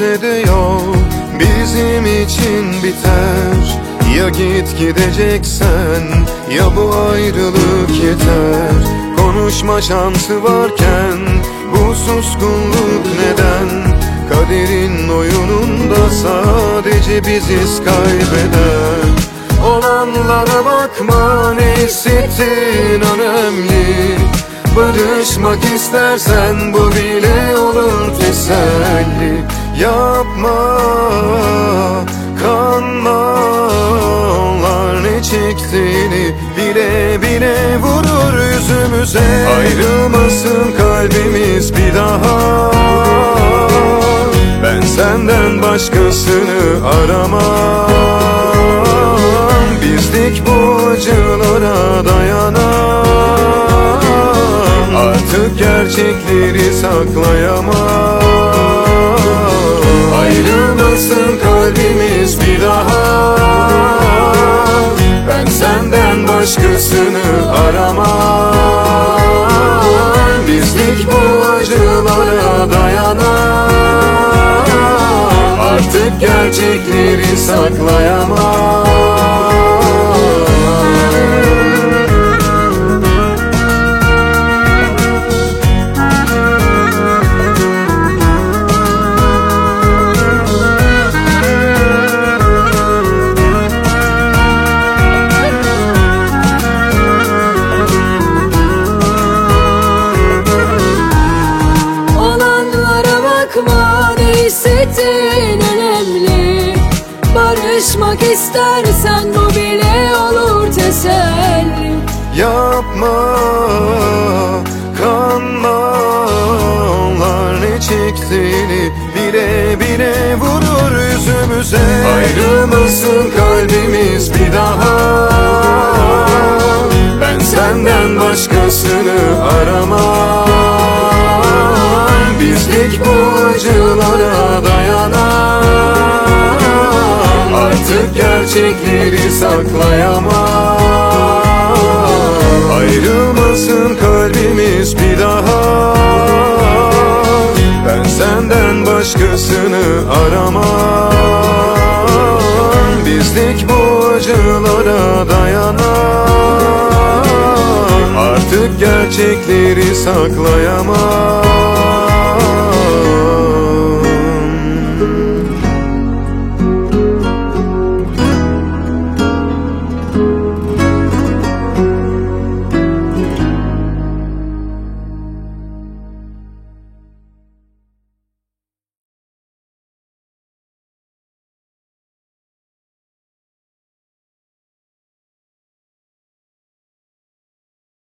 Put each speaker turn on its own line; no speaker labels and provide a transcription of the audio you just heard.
kimse de yok bizim için biter. Ya git gideceksen ya bu ayrılık yeter. Konuşma şansı varken bu suskunluk neden? Kaderin oyununda sadece biziz kaybeden. Olanlara bakma, ne hissettin önemli. Barışmak istersen bu bile olur teselli. Yapma, kanma, onlar ne çektiğini bile bile vurur yüzümüze. Ayrılmasın kalbimiz bir daha, ben senden başkasını aramam. Bizlik bu acılara dayanamam, artık gerçekleri saklayamam. Ayrılmasın kalbimiz bir daha, ben senden başkasını aramam. Bizlik bu acılara dayanamam, artık gerçekleri saklayamam.
Ne hissettin önemli. Barışmak istersen bu bile olur teselli.
Yapma, kanma, onlar ne çektiğini bile bile vurur yüzümüze. Ayrılmasın kalbimiz bir daha, ben senden başkasını aramam. Bizlik bu acılara dayanamam, artık gerçekleri saklayamam. Ayrılmasın kalbimiz bir daha, ben senden başkasını aramam. Bizlik bu acılara dayanamam, artık gerçekleri saklayamam.